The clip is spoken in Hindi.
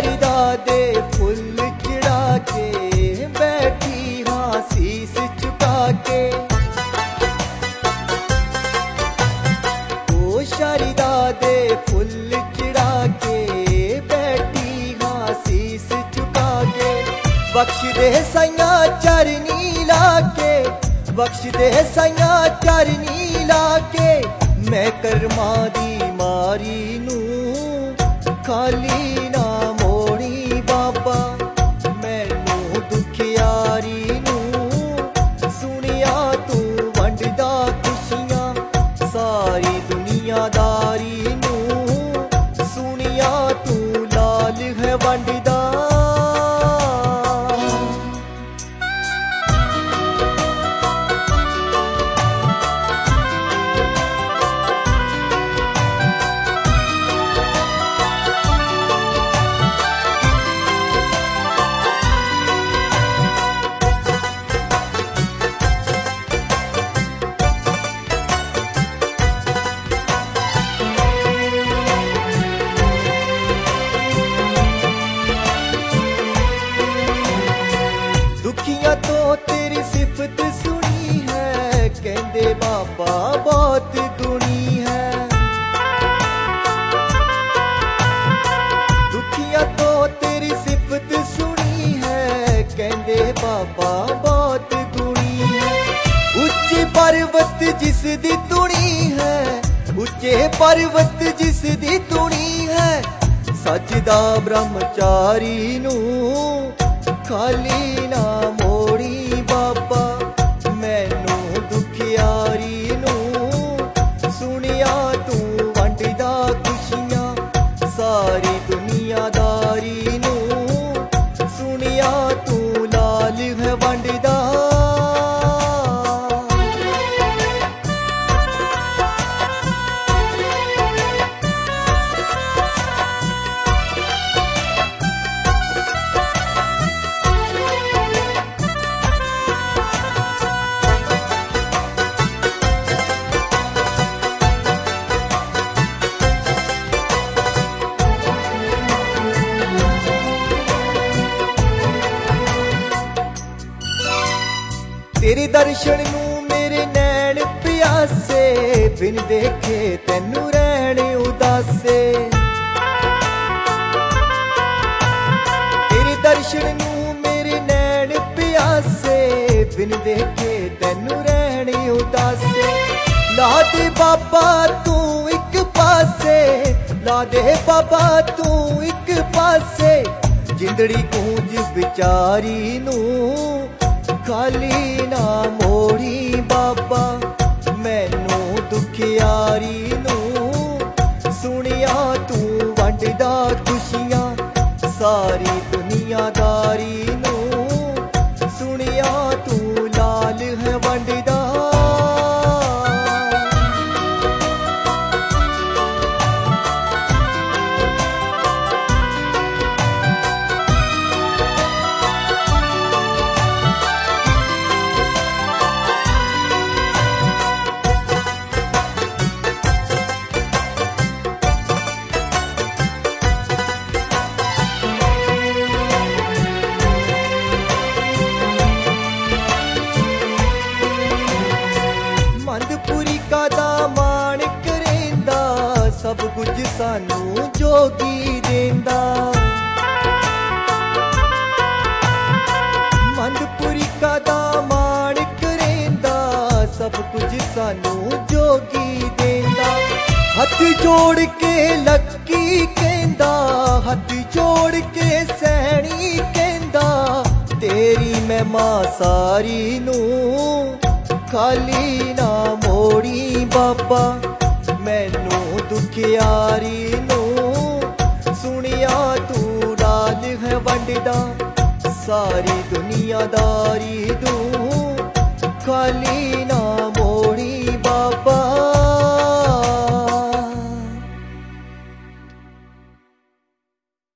शारदा दे फुल चढ़ा के बैठी हाँ शीस झुका के। ओ शारदा दे फुल चढ़ा के बैठी हाँ शीस झुका के। बख्श दे साइया चरनी लाके, बख्श दे साइया चरनी लाके। मैं कर्मा दी मारी नू खाली ना मोड़ी बाबा, मैनू दुखियारी नू सुनिया तू वंडदा खुशियां। सारी दुनियादारी नू सुनिया तू लाल है वंडदा। दुखिया तो तेरी सिफत सुनी है, कहंदे बाबा बहुत गुणी है। दुखिया तो तेरी सिफत सुनी है, कहंदे बाबा बहुत गुणी है। उच्चे पर्वत जिस दी तुणी है, उच्चे पर्वत जिस दी तुणी है। सजदा ब्रह्मचारी नू खाली ना मोड़ी बाबा, मैनू दुखियारी नू सुनिया तू वंडदा खुशियां। सारी दुनियादारी नू सुनिया तू लाल है वंडदा। तेरे दर्शन नू मेरे नैन प्यासे, बिन देखे तैनू रहण उदासे। तेरे दर्शन नू मेरे नैन प्यासे, बिन देखे तैनू रहण उदासे। ला दे बाबा तू एक पासे, ला दे बाबा तू एक पासे। जिंदड़ी गूंज बिचारी नू खाली ना मोड़ी बाबा, मैनू दुखियारी नू सुनिया तू वंडदा खुशियां। सारी दुनियादारी नू सुनिया तू लाल है वंडदा। सब कुछ सानू जोगी देंदा। मंदपुरी का दामान करेंदा, सब कुछ सानू जोगी देंदा। हथ जोड़ के लक्की कहंदा, हथ जोड़ के सैनी कहंदा। तेरी मैं मां सारी नू खाली ना मोड़ी बाबा, मैनू दुखियारी नू सुनिया तू लाल है वंडदा। सारी दुनियादारी दू खाली ना